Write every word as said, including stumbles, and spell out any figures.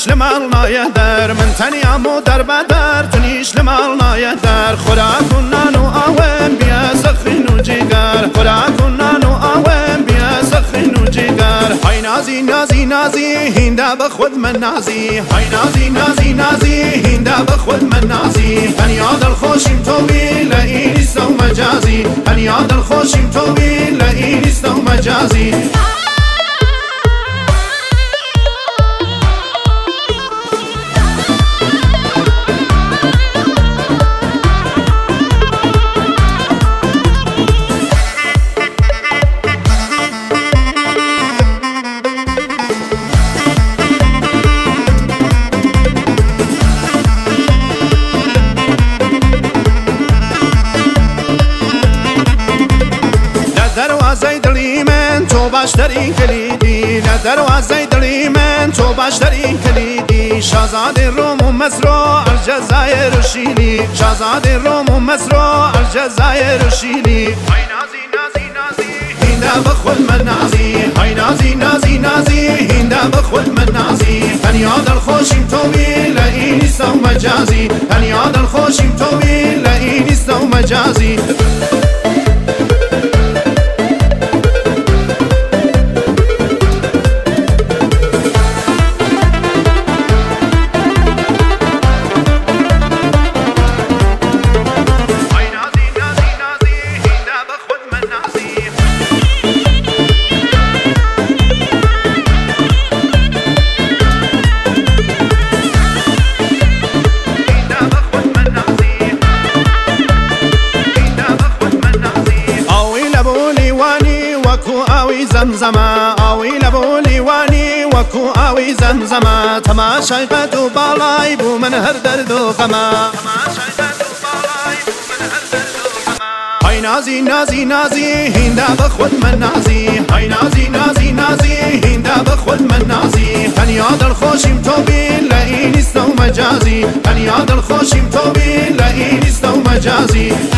تنیش لمال نایدر من تنیامو در بدر تنیش لمال نایدر خوراک و نان و آوم بیا سخن و جگر خوراک و نان و آوم بیا سخن و جگر های نازی نازی نازی هینده به خود من نازی های نازی نازی نازی هینده به خود من نازی هنیا دل خوشیم توی لئینیست و مجازی هنیا دل خوشیم توی لئینیست و مجازی دروازه دلی من تو باشترین کلیدی نه دروازه دلی من تو باشترین کلیدی شاهزاده روم و مصر و الجزایر و شیلی شاهزاده روم و مصر و الجزایر و شیلی های نازی نازی نازی هینده به خود من نازی های نازی نازی نازی هینده به خود من نازی هنیا دل خوشیم توی لئینیست و مجازی هنیا دل خوشیم توی لئینیست و مجازی آوی زمزمه آوی لبو لیوانی وکو آوی زمزمه تماشای قد و بالای بو من هر درد و غمه های نازی نازی نازی هینده به خود من نازی های نازی نازی نازی هینده به خود من نازی هنیا دل خوشیم تو بی لئینیست و مجازی هنیا دل خوشیم تو بی لئینیست و مجازی